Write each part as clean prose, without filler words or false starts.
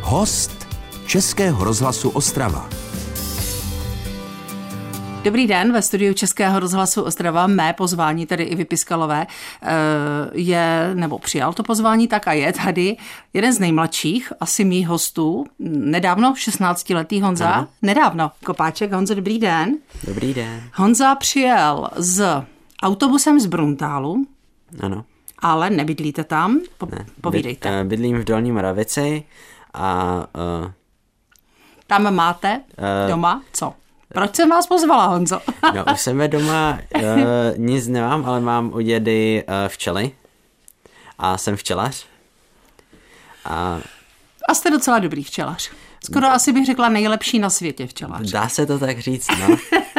Host Českého rozhlasu Ostrava. Dobrý den, ve studiu Českého rozhlasu Ostrava mé pozvání, tedy i Piskalové, přijal to pozvání, tak a je tady jeden z nejmladších, asi mých hostů, nedávno 16letý Honza, ano. Nedávno, Kopáček. Honzo, dobrý den. Dobrý den. Honza přijel s autobusem z Bruntálu. Ano. Ale nebydlíte tam, povídejte. Bydlím v Dolní Moravici a... Tam máte doma co? Proč jsem vás pozvala, Honzo? No, u sebe doma nic nemám, ale mám u dědy včely a jsem včelař. A jste docela dobrý včelař. Skoro asi bych řekla nejlepší na světě včelař. Dá se to tak říct, no.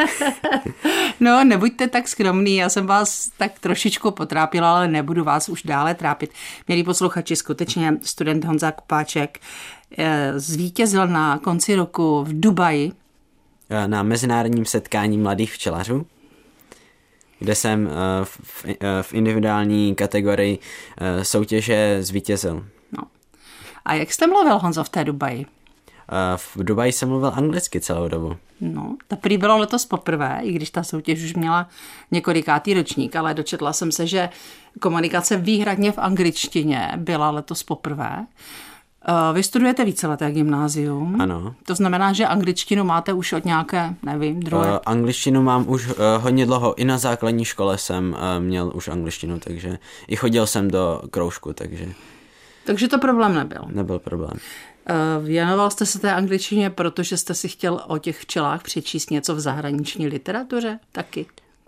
No, nebuďte tak skromný, já jsem vás tak trošičku potrápila, ale nebudu vás už dále trápit. Milí posluchači, skutečně student Honza Kopáček zvítězil na konci roku v Dubaji. Na mezinárodním setkání mladých včelařů, kde jsem v individuální kategorii soutěže zvítězil. No. A jak jste mluvil, Honzo, v té Dubaji? V Dubaji jsem mluvil anglicky celou dobu. No, to prý bylo letos poprvé, i když ta soutěž už měla několikátý ročník, ale dočetla jsem se, že komunikace výhradně v angličtině byla letos poprvé. Vy studujete víceleté gymnázium. Ano. To znamená, že angličtinu máte už od nějaké, nevím, druhé... Angličtinu mám už hodně dlouho. I na základní škole jsem měl už angličtinu, takže i chodil jsem do kroužku, takže... Takže to problém nebyl. Nebyl problém. Věnoval jste se té angličtině, protože jste si chtěl o těch včelách přečíst něco v zahraniční literatuře taky?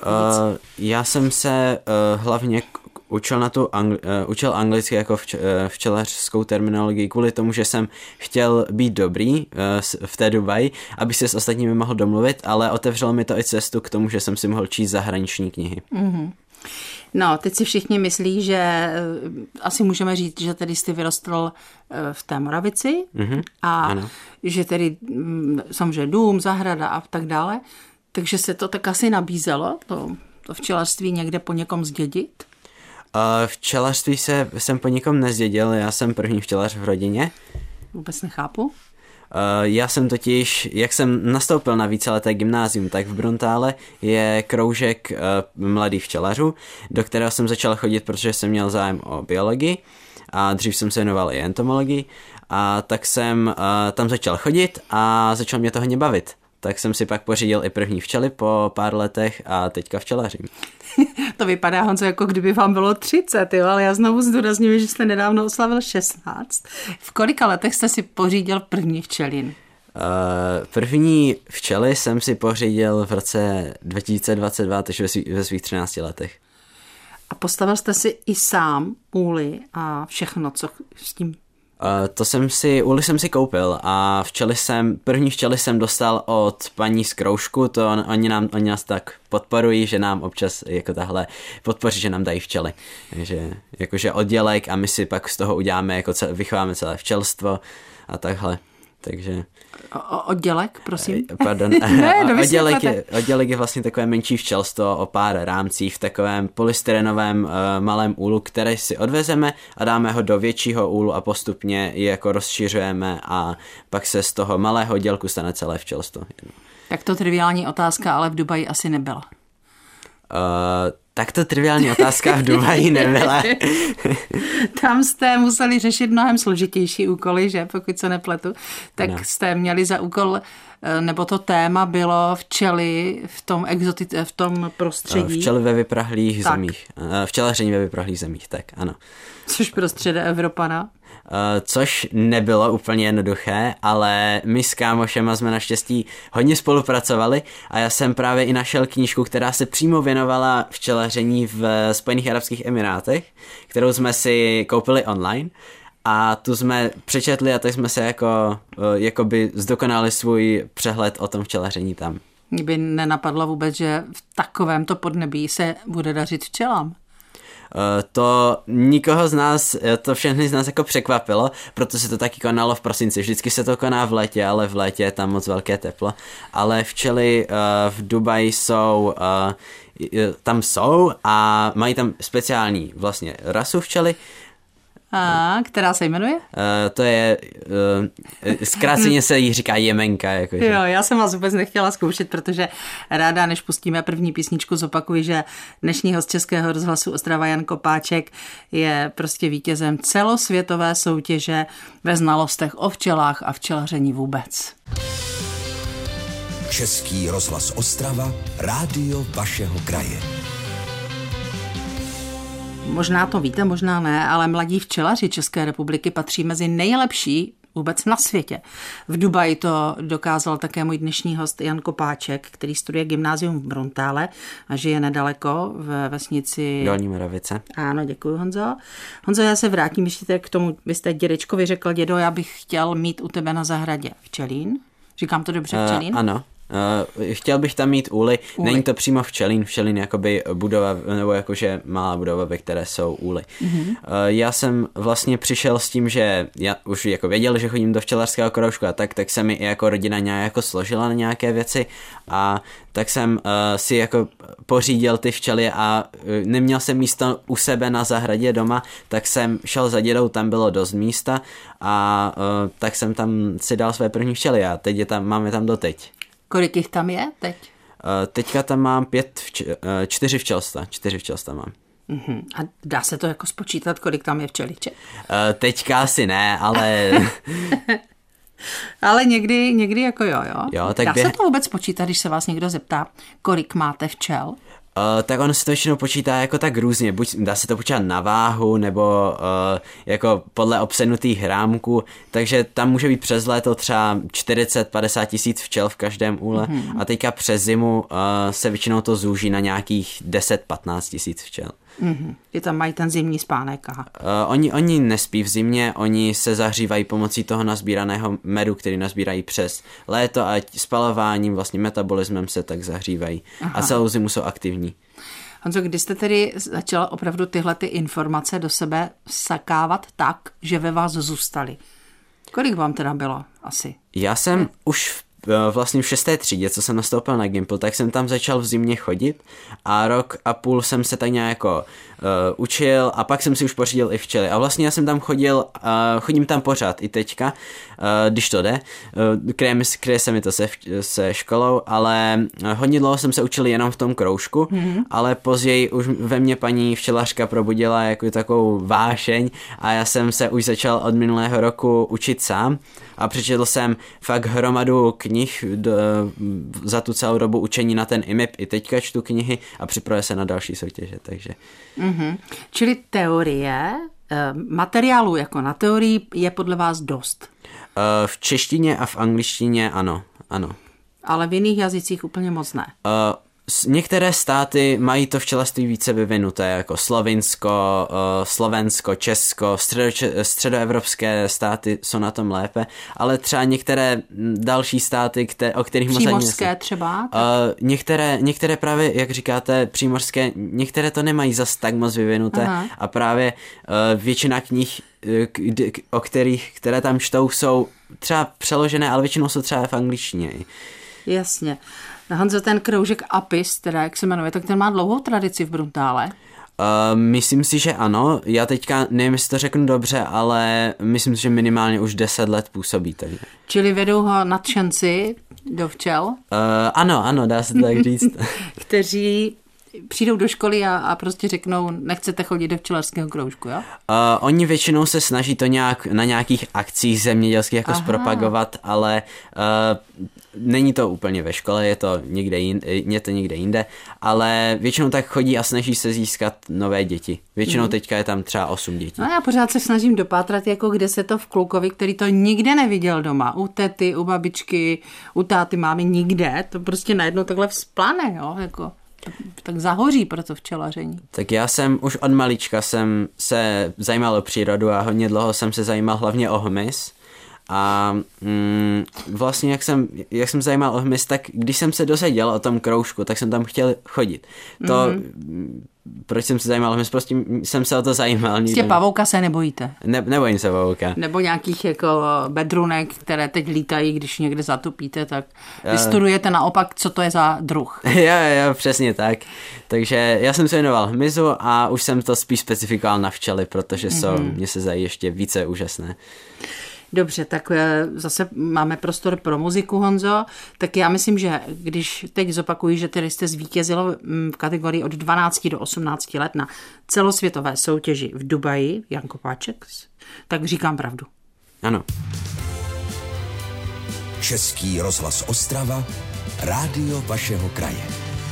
Já jsem se hlavně učil anglicky jako včelařskou terminologii kvůli tomu, že jsem chtěl být dobrý v té Dubaji, aby se s ostatními mohl domluvit, ale otevřelo mi to i cestu k tomu, že jsem si mohl číst zahraniční knihy. Mm-hmm. No, teď si všichni myslí, že asi můžeme říct, že tedy jste vyrostl v té Moravici a ano. že tedy samozřejmě dům, zahrada a tak dále, takže se to tak asi nabízelo, to včelařství někde po někom zdědit? Včelařství jsem po někom nezdědil, já jsem první včelař v rodině. Vůbec nechápu. Já jsem totiž, jak jsem nastoupil na víceleté gymnázium, tak v Bruntále je kroužek mladých včelařů, do kterého jsem začal chodit, protože jsem měl zájem o biologii a dřív jsem se věnoval i entomologii a tak jsem tam začal chodit a začal mě to hodně bavit. Tak jsem si pak pořídil i první včely po pár letech a teďka včelařím. To vypadá, Honzo, jako kdyby vám bylo 30, jo? Ale já znovu zdůrazňuji, že jste nedávno oslavil 16. V kolika letech jste si pořídil první včelin? První včely jsem si pořídil v roce 2022, takže ve svých 13 letech. A postavil jste si i sám úly a všechno, co s tím? Úly jsem si koupil a první včely jsem dostal od paní z kroužku, oni nás tak podporují, že nám občas jako tahle podpoří, že nám dají včely. Takže jakože oddělek a my si pak z toho uděláme, vychováme celé včelstvo a takhle. Takže... Oddělek, prosím? Pardon. Oddělek je vlastně takové menší včelstvo o pár rámcí v takovém polystyrenovém malém úlu, který si odvezeme a dáme ho do většího úlu a postupně ji jako rozšiřujeme a pak se z toho malého oddělku stane celé včelstvo. Tak to triviální otázka, ale v Dubaji asi nebyla. Tak to triviální otázka v Dubaji nebyla. Tam jste museli řešit mnohem složitější úkoly, že? Pokud se nepletu. Tak no. Jste měli za úkol, nebo to téma bylo včely v tom prostředí. Včely ve vyprahlých zemích. Včelaření ve vyprahlých zemích, tak ano. Což pro Středoevropana? Což nebylo úplně jednoduché, ale my s kámošema jsme naštěstí hodně spolupracovali a já jsem právě i našel knížku, která se přímo věnovala včelaření v Spojených arabských emirátech, kterou jsme si koupili online a tu jsme přečetli a tak jsme se jakoby zdokonali svůj přehled o tom včelaření tam. Mě by nenapadlo vůbec, že v takovémto podnebí se bude dařit včelám. To nikoho z nás, to všechny z nás jako překvapilo, protože se to taky konalo v prosinci. Vždycky se to koná v létě, ale v létě je tam moc velké teplo. Ale včely v Dubaji tam jsou a mají tam speciální vlastně rasu včely A která se jmenuje? To je, zkráceně se jí říká Jemenka. Jakože. Jo, já jsem vás vůbec nechtěla zkoušet, protože ráda, než pustíme první písničku, zopakuji, že dnešní host Českého rozhlasu Ostrava Jan Kopáček je prostě vítězem celosvětové soutěže ve znalostech o včelách a včelaření vůbec. Český rozhlas Ostrava, rádio vašeho kraje. Možná to víte, možná ne, ale mladí včelaři České republiky patří mezi nejlepší vůbec na světě. V Dubaji to dokázal také můj dnešní host Jan Kopáček, který studuje gymnázium v Bruntále a žije nedaleko ve vesnici Dolní Moravice. Ano, děkuji, Honzo. Honzo, já se vrátím ještě k tomu, vy jste dědečkovi řekl, dědo, já bych chtěl mít u tebe na zahradě včelín. Říkám to dobře, včelín? Ano. Chtěl bych tam mít úly. Není to přímo včelín jakoby budova, nebo jakože malá budova, ve které jsou úly. Mm-hmm. Já jsem vlastně přišel s tím, že já už jako věděl, že chodím do včelařského kroužku a tak se mi i jako rodina nějak jako složila na nějaké věci a tak jsem si jako pořídil ty včely a neměl jsem místo u sebe na zahradě doma, tak jsem šel za dědou, tam bylo dost místa a tak jsem tam si dal své první včely a teď máme tam doteď. Kolik jich tam je teď? Teďka tam mám 4 včelstva mám. Uh-huh. A dá se to jako spočítat, kolik tam je včeliček? Teďka asi ne, ale... ale někdy jako jo. Tak dá se to vůbec spočítat, když se vás někdo zeptá, kolik máte včel? Tak ono se to většinou počítá jako tak různě, buď dá se to počítat na váhu, nebo jako podle obsednutých rámků, takže tam může být přes léto třeba 40-50 tisíc včel v každém úle a teďka přes zimu se většinou to zúží na nějakých 10-15 tisíc včel. Mm-hmm. Je tam mají ten zimní spánek. Oni nespí v zimě, oni se zahřívají pomocí toho nazbíraného medu, který nazbírají přes léto a spalováním, vlastně metabolismem se tak zahřívají. Aha. A celou zimu jsou aktivní. Honzo, kdy jste tedy začal opravdu tyhle ty informace do sebe sakávat tak, že ve vás zůstaly? Kolik vám teda bylo asi? Já jsem už vlastně v 6. třídě, co jsem nastoupil na Gimpl, tak jsem tam začal v zimě chodit a rok a půl jsem se tak nějak jako učil a pak jsem si už pořídil i včely. A vlastně já jsem tam chodím tam pořád i teďka, když to jde. Kryje se mi to se školou, ale hodně dlouho jsem se učil jenom v tom kroužku, ale později už ve mně paní včelařka probudila jako takovou vášeň a já jsem se už začal od minulého roku učit sám a přečetl jsem fakt hromadu knih za tu celou dobu učení na ten IMIP. I teďka čtu knihy a připravuje se na další soutěže, takže... Mm-hmm. Čili teorie, materiálu jako na teorii je podle vás dost? V češtině a v angličtině ano. Ale v jiných jazycích úplně moc ne? Některé státy mají to včelařství více vyvinuté, jako Slovensko, Česko, středoevropské státy jsou na tom lépe, ale třeba některé další státy, o kterých moc ani přímořské třeba? Některé právě, jak říkáte, přímořské, některé to nemají zas tak moc vyvinuté. Aha. A právě většina knih, které tam čtou, jsou třeba přeložené, ale většinou jsou třeba v angličtině. Jasně. Honzo, ten kroužek APIS, teda jak se jmenuje, tak ten má dlouhou tradici v Bruntále? Myslím si, že ano. Já teďka nevím, jestli to řeknu dobře, ale myslím si, že minimálně už 10 let působí tady. Čili vedou ho nadšenci do včel? Ano, dá se to tak říct. Kteří přijdou do školy a prostě řeknou, nechcete chodit do včelařského kroužku, jo? Oni většinou se snaží to nějak na nějakých akcích zemědělských jako zpropagovat, ale není to úplně ve škole, je to někde jinde, ale většinou tak chodí a snaží se získat nové děti. Většinou teďka je tam třeba 8 dětí. No já pořád se snažím dopátrat, jako kde se to v klukovi, který to nikde neviděl doma, u tety, u babičky, u táty, mámy, nikde, to prostě najednou takhle vzplane, jo, jako... Tak zahoří pro to včelaření. Tak já jsem už od malička jsem se zajímal o přírodu a hodně dlouho jsem se zajímal hlavně o hmyz A vlastně jak jsem zajímal o hmyz, tak když jsem se dozvěděl o tom kroužku, tak jsem tam chtěl chodit. Proč jsem se zajímal o hmyz, prostě jsem se o to zajímal. Prostě pavouka se nebojíte? Nebojím se pavouka. Nebo nějakých jako bedrunek, které teď lítají, když někde zatopíte, tak vystudujete naopak, co to je za druh. Jo, přesně tak. Takže já jsem se věnoval hmyzu a už jsem to spíš specifikoval na včely, protože mě se zdají ještě více úžasné. Dobře, tak zase máme prostor pro muziku, Honzo, tak já myslím, že když teď zopakuji, že tedy jste zvítězil v kategorii od 12 do 18 let na celosvětové soutěži v Dubaji, Jan Kopáček, tak říkám pravdu. Ano. Český rozhlas Ostrava, rádio vašeho kraje.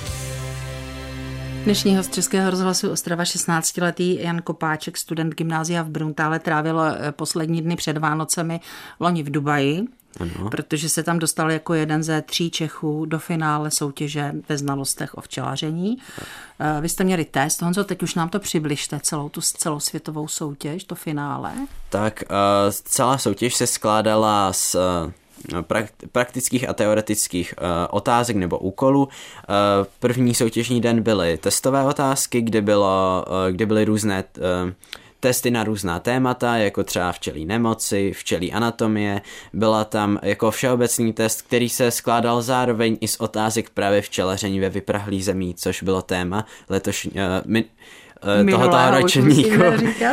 Dnešní host Českého rozhlasu Ostrava, 16letý Jan Kopáček, student gymnázia v Bruntále, trávil poslední dny před Vánocemi loni v Dubaji, protože se tam dostal jako jeden ze 3 Čechů do finále soutěže ve znalostech o včelaření. Vy jste měli test, Honzo, teď už nám to přibližte, celou tu celosvětovou soutěž, to finále. Tak celá soutěž se skládala z praktických a teoretických otázek nebo úkolů. První soutěžní den byly testové otázky, kde byly různé testy na různá témata, jako třeba včelí nemoci, včelí anatomie. Byla tam jako všeobecný test, který se skládal zároveň i z otázek právě včelaření ve vyprahlých zemí, což bylo téma tohoto ročníku.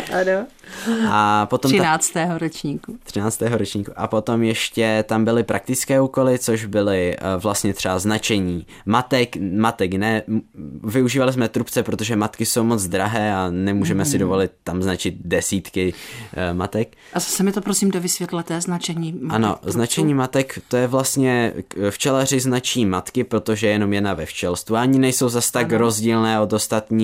A potom 13. ročníku. 13. ročníku. A potom ještě tam byly praktické úkoly, což byly vlastně třeba značení matek ne. Využívali jsme trubce, protože matky jsou moc drahé a nemůžeme si dovolit tam značit desítky matek. A zase mi to prosím dovysvětlete, značení matek. Ano, značení matek, to je vlastně, včelaři značí matky, protože jenom jedna ve včelstvu. Ani nejsou zas tak rozdílné od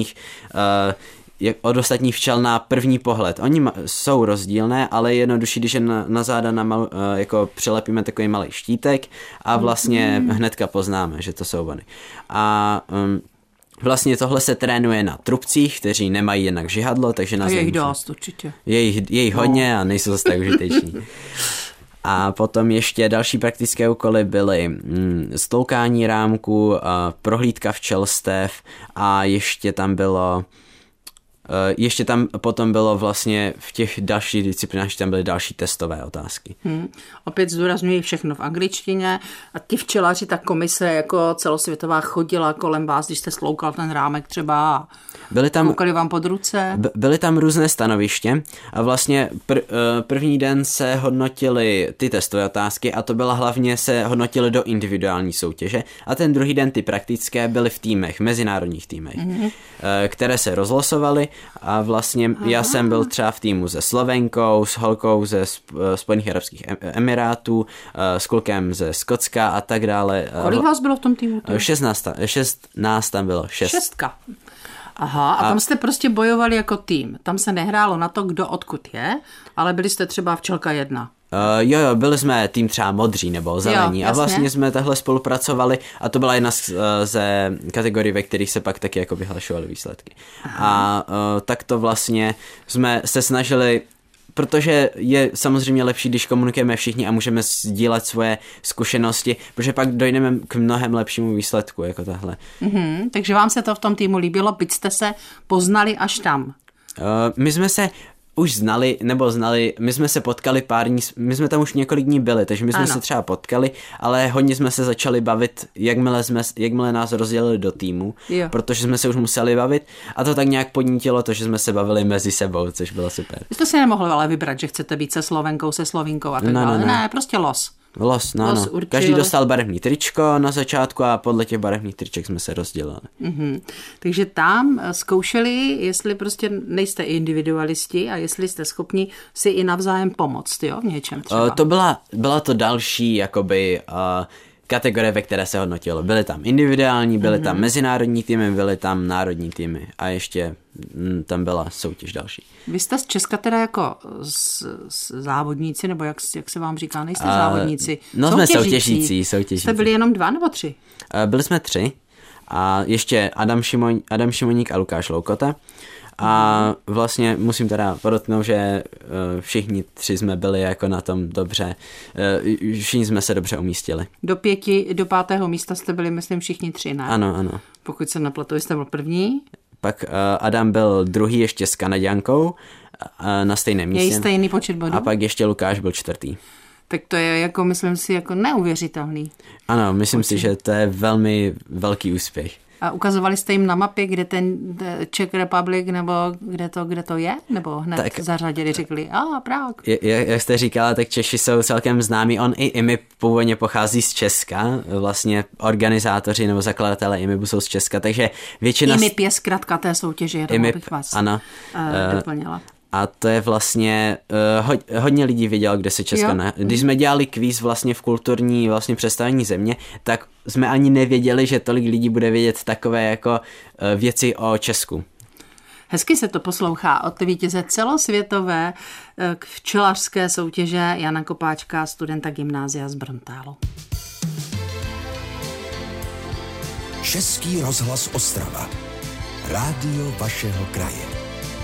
ostatních včel na první pohled. Oni jsou rozdílné, ale je jednodušší, když je na záda jako přilepíme takový malý štítek a vlastně hnedka poznáme, že to jsou oni. A vlastně tohle se trénuje na trubcích, kteří nemají jednak žihadlo, takže na je jich dost určitě. Je jich hodně a nejsou zase tak užiteční. A potom ještě další praktické úkoly byly stloukání rámku, prohlídka včelstev a ještě tam potom bylo vlastně v těch dalších disciplinách, tam byly další testové otázky. Opět zdůrazňuji všechno v angličtině a ti včelaři, ta komise jako celosvětová chodila kolem vás, když jste sloukal ten rámek třeba koukali vám pod ruce? Byly tam různé stanoviště a vlastně první den se hodnotily ty testové otázky a to byla hlavně se hodnotily do individuální soutěže a ten druhý den ty praktické byly v týmech, mezinárodních týmech, které se rozlosovaly. A vlastně já jsem byl třeba v týmu se Slovenkou, s holkou ze Spojených arabských emirátů, s klukem ze Skotska a tak dále. Kolik vás bylo v tom týmu? 16 tam bylo. 6. Aha, a tam jste prostě bojovali jako tým. Tam se nehrálo na to, kdo odkud je, ale byli jste třeba včelka 1. Jo, byli jsme tým třeba modří nebo zelení a vlastně jsme tahle spolupracovali a to byla jedna ze kategorií, ve kterých se pak taky jako vyhlašovaly výsledky. A tak to vlastně jsme se snažili, protože je samozřejmě lepší, když komunikujeme všichni a můžeme sdílet svoje zkušenosti, protože pak dojdeme k mnohem lepšímu výsledku jako tahle. Takže vám se to v tom týmu líbilo, byť jste se poznali až tam? My jsme se už znali, my jsme se potkali pár dní, my jsme tam už několik dní byli, takže my jsme se třeba potkali, ale hodně jsme se začali bavit, jakmile nás rozdělili do týmu, protože jsme se už museli bavit a to tak nějak podnítilo to, že jsme se bavili mezi sebou, což bylo super. Vy jste si nemohli ale vybrat, že chcete být se Slovenkou, se Slovinkou a tak dále. Ne, prostě los. Los. Každý dostal barevný tričko na začátku a podle těch barevných triček jsme se rozdělili. Takže tam zkoušeli, jestli prostě nejste individualisti a jestli jste schopni si i navzájem pomoct, jo, v něčem třeba. To byla to další, jakoby, kategorie, ve které se hodnotilo. Byly tam individuální, byly tam mezinárodní týmy, byly tam národní týmy a ještě tam byla soutěž další. Vy jste z Česka teda jako závodníci, nebo jak se vám říká, nejste závodníci? No jsme soutěžící. Jste byli jenom 2 nebo 3? Byli jsme 3 a ještě Adam Šimoník a Lukáš Loukota. A vlastně musím teda podotknout, že všichni 3 jsme byli jako na tom dobře, všichni jsme se dobře umístili. Do 5. místa jste byli, myslím, všichni 3, ne? Ano, ano. Pokud se nepletu, jste byl první. Pak Adam byl druhý ještě s Kanaďankou na stejném místě. Měli stejný počet bodů. A pak ještě Lukáš byl 4. Tak to je, jako, myslím si, jako neuvěřitelný. Ano, myslím si, že to je velmi velký úspěch. A ukazovali jste jim na mapě, kde ten Czech Republic, nebo kde to je? Nebo hned tak zařadili, řekli, Prague. Jak jste říkala, tak Češi jsou celkem známí. On i IMIB původně pochází z Česka. Vlastně organizátoři nebo zakladatelé IMIBu jsou z Česka, takže většina... IMIB je zkratka té soutěže, bych vás doplnila. A to je vlastně, hodně lidí vědělo, kde se Česko Když jsme dělali kvíz vlastně v kulturní vlastně představení země, tak jsme ani nevěděli, že tolik lidí bude vědět takové jako věci o Česku. Hezky se to poslouchá od vítěze celosvětové včelařské soutěže Jana Kopáčka, studenta gymnázia z Bruntálu. Český rozhlas Ostrava. Rádio vašeho kraje.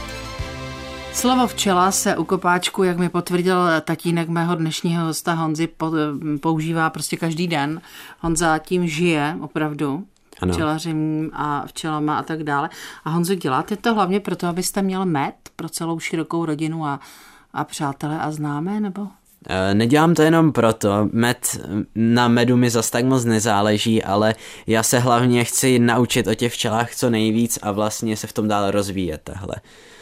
Slovo včela se u Kopáčku, jak mi potvrdil tatínek mého dnešního hosta Honzy, používá prostě každý den. Honza tím žije opravdu, včelařím a včelama a tak dále. A Honzo, děláte to hlavně proto, abyste měl med pro celou širokou rodinu a přátelé a známé, nebo? Nedělám to jenom proto, na medu mi zas tak moc nezáleží, ale já se hlavně chci naučit o těch včelách co nejvíc a vlastně se v tom dále rozvíjet tahle.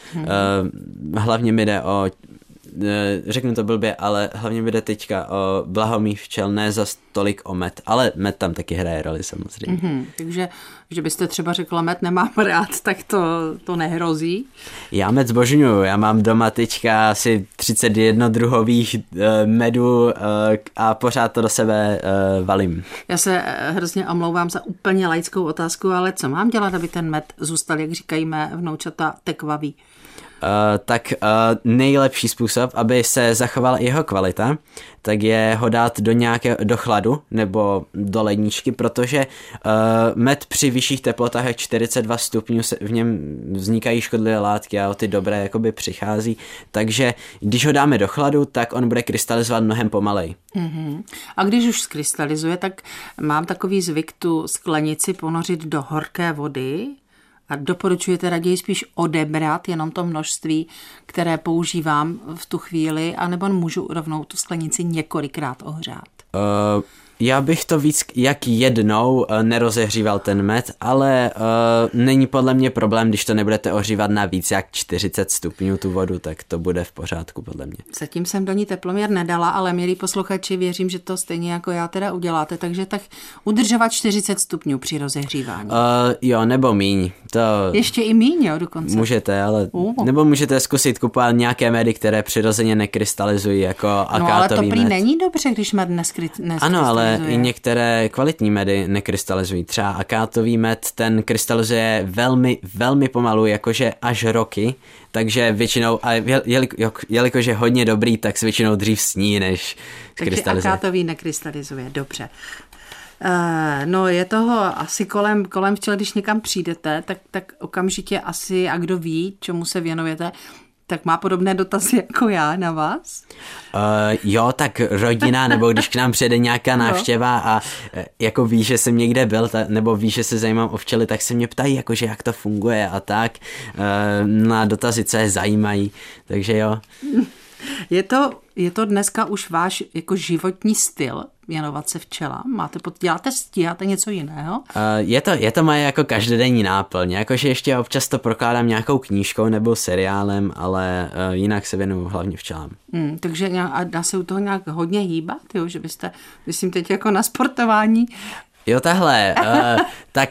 Hlavně mi jde o, řeknu to blbě, ale hlavně mi jde teďka o blaho mých včel, ne zas tolik o med, ale med tam taky hraje roli samozřejmě. Takže, že byste třeba řekla, med nemám rád, tak to nehrozí. Já med zbožňuju, já mám doma teďka asi 31 druhových medů a pořád to do sebe valím. Já se hrozně omlouvám za úplně laickou otázku, ale co mám dělat, aby ten med zůstal, jak říkají mé vnoučata, tekvavý? Tak nejlepší způsob, aby se zachovala jeho kvalita, tak je ho dát do chladu nebo do ledničky, protože med při vyšších teplotách jak 42 stupňů v něm vznikají škodlivé látky a o ty dobré jakoby přichází, takže když ho dáme do chladu, tak on bude krystalizovat mnohem pomalej. A když už skrystalizuje, tak mám takový zvyk tu sklenici ponořit do horké vody. A doporučujete raději spíš odebrat jenom to množství, které používám v tu chvíli, anebo můžu rovnou tu sklenici několikrát ohřát? Já bych to víc jak jednou nerozehříval ten med, ale není podle mě problém, když to nebudete ohřívat na víc jak 40 stupňů tu vodu, tak to bude v pořádku podle mě. Zatím jsem do ní teploměr nedala, ale milí posluchači, věřím, že to stejně jako já teda uděláte, takže tak udržovat 40 stupňů při rozehřívání. Jo, nebo míň. To ještě i míň, jo, dokonce. Můžete, ale nebo můžete zkusit kupovat nějaké medy, které přirozeně nekrystalizují, jako akátový med. No ale to prý není dobře, když med neskrystalizuje. Ano, ale i některé kvalitní medy nekrystalizují. Třeba akátový med, ten krystalizuje velmi, velmi pomalu, jakože až roky, takže většinou, a jelikož je hodně dobrý, tak se většinou dřív sní, než krystalizuje. Takže akátový nekrystalizuje, dobře. No je toho asi kolem včel, když někam přijdete, tak okamžitě asi, a kdo ví, čemu se věnujete, tak má podobné dotazy jako já na vás? Jo, tak rodina, nebo když k nám přijde nějaká návštěva a jako ví, že jsem někde byl, nebo ví, že se zajímám o včely, tak se mě ptají, jakože jak to funguje a tak. Na dotazy, co je zajímají, takže jo. Je to dneska už váš jako životní styl věnovat se včelám? Stíháte něco jiného? Je to moje jako každodenní náplň, jakože ještě občas to prokládám nějakou knížkou nebo seriálem, ale jinak se věnuju hlavně včelám. Takže dá se u toho nějak hodně hýbat, jo? Že byste, myslím teď jako na sportování. Jo, tahle, tak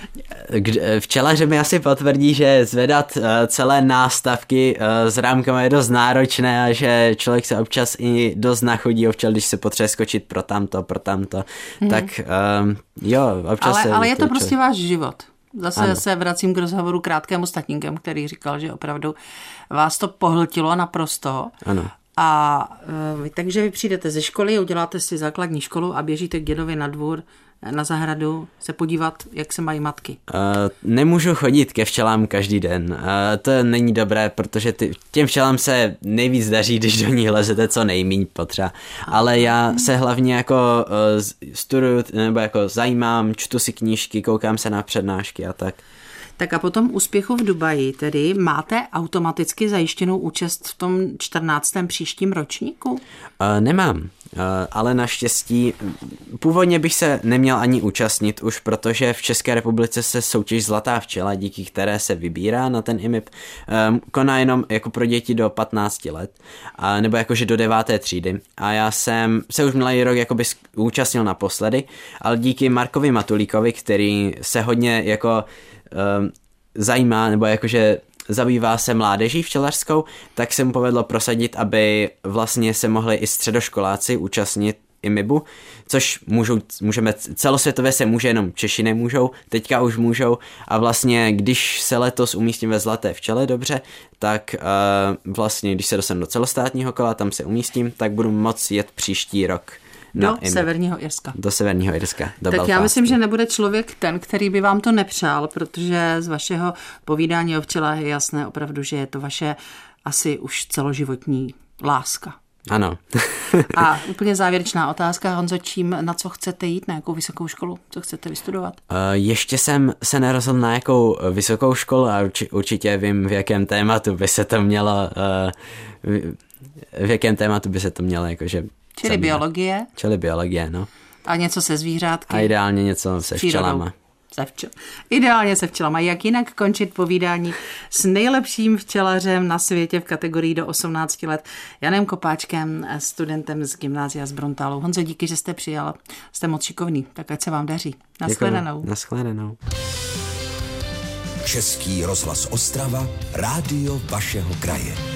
včelaři mi asi potvrdí, že zvedat celé nástavky s rámkama je dost náročné a že člověk se občas i dost nachodí o včel, když se potřebuje skočit pro tamto, tak jo, občas ale je to prostě váš život. Zase se vracím k rozhovoru krátkému s tatínkem, který říkal, že opravdu vás to pohltilo naprosto. Ano. A takže vy přijdete ze školy, uděláte si základní školu a běžíte k dědovi na dvůr na zahradu se podívat, jak se mají matky? Nemůžu chodit ke včelám každý den. To není dobré, protože těm včelám se nejvíc daří, když do ní lezete co nejmíň potřeba. Ale já se hlavně jako studuju, nebo jako zajímám, čtu si knížky, koukám se na přednášky a tak. Tak a po tom úspěchu v Dubaji tedy máte automaticky zajištěnou účast v tom 14. příštím ročníku? Nemám, ale naštěstí původně bych se neměl ani účastnit už, protože v České republice se soutěž Zlatá včela, díky které se vybírá na ten IMIP, koná jenom jako pro děti do 15 let, nebo jakože do 9. třídy. A já jsem se už minulý rok jakoby účastnil naposledy, ale díky Markovi Matulíkovi, který se hodně jako zajímá, nebo jakože zabývá se mládeží včelařskou, tak se mu povedlo prosadit, aby vlastně se mohli i středoškoláci účastnit IMIBu, což můžeme, celosvětově se může, jenom Češi nemůžou, teďka už můžou a vlastně, když se letos umístím ve Zlaté včele dobře, tak vlastně, když se dostanu do celostátního kola, tam se umístím, tak budu moct jet příští rok do Severního Irska. Do Severního Irska, do tak Belfastu. Já myslím, že nebude člověk ten, který by vám to nepřál, protože z vašeho povídání o včelách je jasné opravdu, že je to vaše asi už celoživotní láska. Ano. A úplně závěrečná otázka, Honzo, na co chcete jít, na jakou vysokou školu, co chcete vystudovat? Ještě jsem se nerozhodl na jakou vysokou školu a určitě vím, v jakém tématu by se to mělo, jakože... Čili biologie? Čili biologie, no. A něco se zvířátky? A ideálně něco se včelama. Ideálně se včelama. Jak jinak končit povídání s nejlepším včelařem na světě v kategorii do 18 let, Janem Kopáčkem, studentem z gymnázia z Bruntálu. Honzo, díky, že jste přijal. Jste moc šikovný, tak ať se vám daří. Nashledanou. Nashledanou. Český rozhlas Ostrava, rádio vašeho kraje.